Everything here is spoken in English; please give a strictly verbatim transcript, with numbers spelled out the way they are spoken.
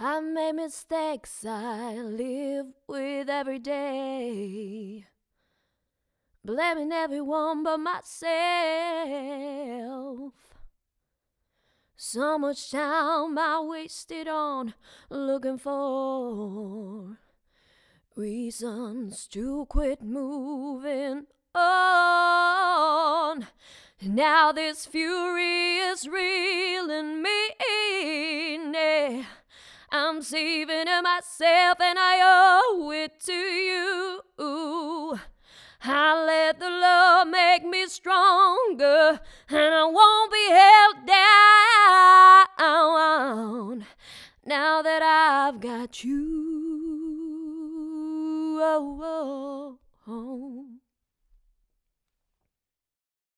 I made mistakes I live with every day, blaming everyone but myself. So much time I wasted on looking for reasons to quit moving on. Now this fury is real in me. I'm saving it myself and I owe it to you. I let the love make me stronger, and I won't be held down now that I've got you.